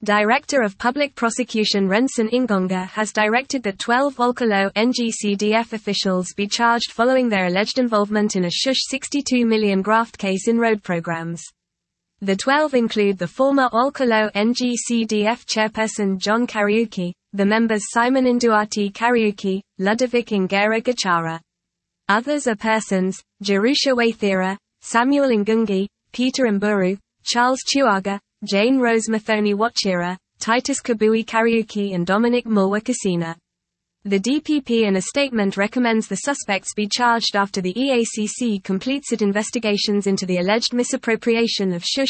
Director of Public Prosecution Renson Ingonga has directed that 12 Olkalo NGCDF officials be charged following their alleged involvement in a Shush 62 million graft case in road programs. The 12 include the former Olkalo NGCDF chairperson John Kariuki, the members Simon Induati Kariuki, Ludovic Ingera Gachara. Others are persons, Jerusha Waithira, Samuel Ngungi, Peter Mburu, Charles Chuaga, Jane Rose Mathoni Wachira, Titus Kabui Kariuki and Dominic Mulwa Kasina. The DPP in a statement recommends the suspects be charged after the EACC completes its investigations into the alleged misappropriation of Shush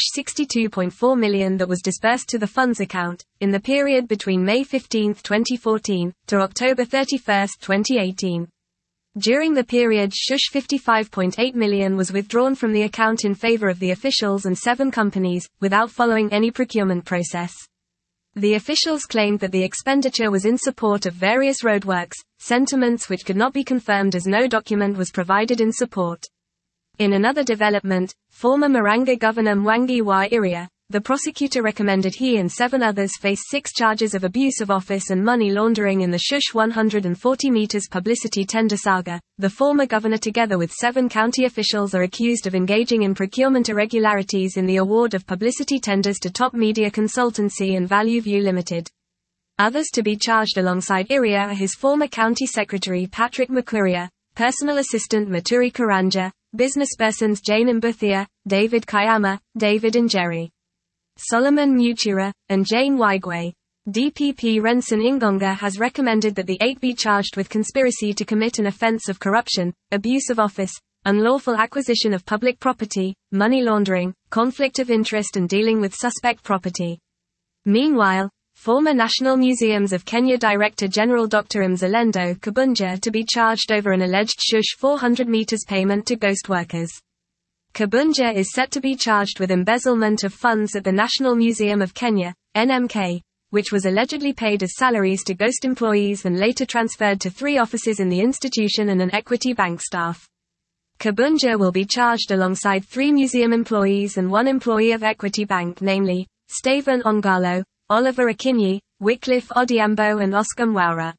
62.4 million that was disbursed to the funds account, in the period between May 15, 2014, to October 31, 2018. During the period Shush 55.8 million was withdrawn from the account in favor of the officials and 7 companies, without following any procurement process. The officials claimed that the expenditure was in support of various roadworks, sentiments which could not be confirmed as no document was provided in support. In another development, former Maranga Governor Mwangi wa Iria, the prosecutor recommended he and 7 others face 6 charges of abuse of office and money laundering in the Shush 140 meters publicity tender saga. The former governor together with 7 county officials are accused of engaging in procurement irregularities in the award of publicity tenders to Top Media Consultancy and Value View Limited. Others to be charged alongside Iria are his former county secretary Patrick Makuria, personal assistant Maturi Karanja, businesspersons Jane Mbuthia, David Kayama, David and Jerry Solomon Muchira, and Jane Waigwe. DPP Renson Ingonga has recommended that the 8 be charged with conspiracy to commit an offence of corruption, abuse of office, unlawful acquisition of public property, money laundering, conflict of interest and dealing with suspect property. Meanwhile, former National Museums of Kenya Director General Dr. Mzalendo Kabunja to be charged over an alleged Shush 400 meters payment to ghost workers. Kabunja is set to be charged with embezzlement of funds at the National Museum of Kenya, NMK, which was allegedly paid as salaries to ghost employees and later transferred to 3 offices in the institution and an Equity Bank staff. Kabunja will be charged alongside 3 museum employees and 1 employee of Equity Bank, namely, Stephen Ongalo, Oliver Akinyi, Wycliffe Odiambo and Oscar Mwaura.